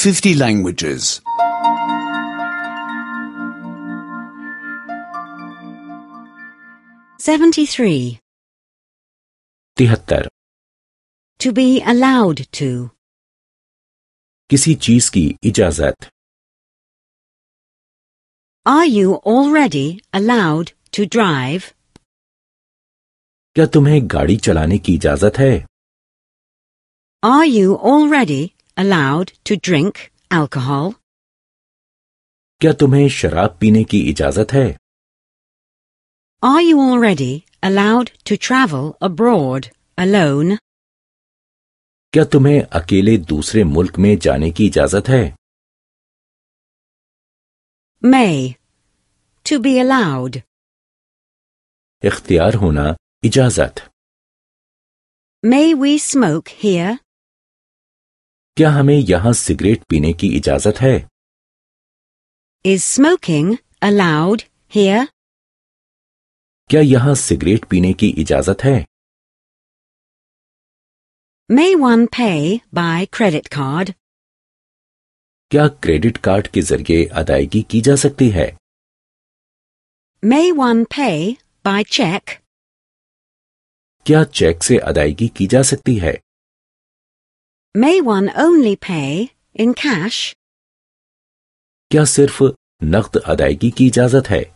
50 languages. 73. 73. To be allowed to. किसी चीज की इजाजत. Are you already allowed to drive? क्या तुम्हें गाड़ी चलाने की इजाजत है? Are you already allowed to drink alcohol? क्या तुम्हें शराब पीने की इजाजत है? Are you already allowed to travel abroad alone? क्या तुम्हें अकेले दूसरे मुल्क में जाने की इजाजत है? May. To be allowed. इख्तियार होना, इजाजत. May we smoke here? क्या हमें यहाँ सिगरेट पीने की इजाजत है? Is smoking allowed here? क्या यहाँ सिगरेट पीने की इजाजत है? May one pay by credit card? क्या क्रेडिट कार्ड के जरिए अदायगी की जा सकती है? May one pay by check? क्या चेक से अदायगी की जा सकती है? May one only pay in cash? क्या सिर्फ नकद अदायगी की इजाजत है?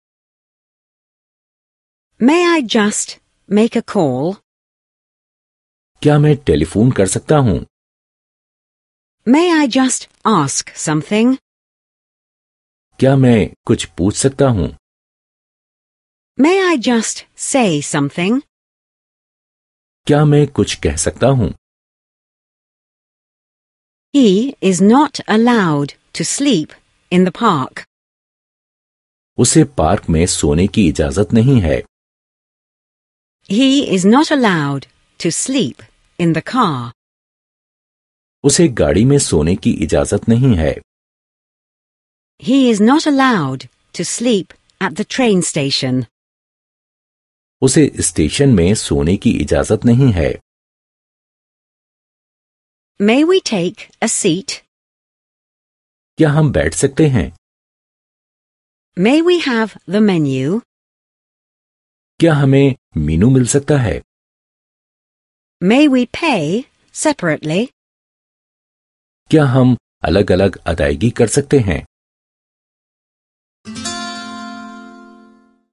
May I just make a call? क्या मैं टेलीफोन कर सकता हूँ? May I just ask something? क्या मैं कुछ पूछ सकता हूँ? May I just say something? क्या मैं कुछ कह सकता हूँ? He is not allowed to sleep in the park. उसे पार्क में सोने की इजाजत नहीं है. He is not allowed to sleep in the car. उसे गाड़ी में सोने की इजाजत नहीं है. He is not allowed to sleep at the train station. उसे स्टेशन में सोने की इजाजत नहीं है. May we take a seat? क्या हम बैठ सकते हैं? May we have the menu? क्या हमें मेनू मिल सकता है? May we pay separately? क्या हम अलग-अलग अदायगी कर सकते हैं?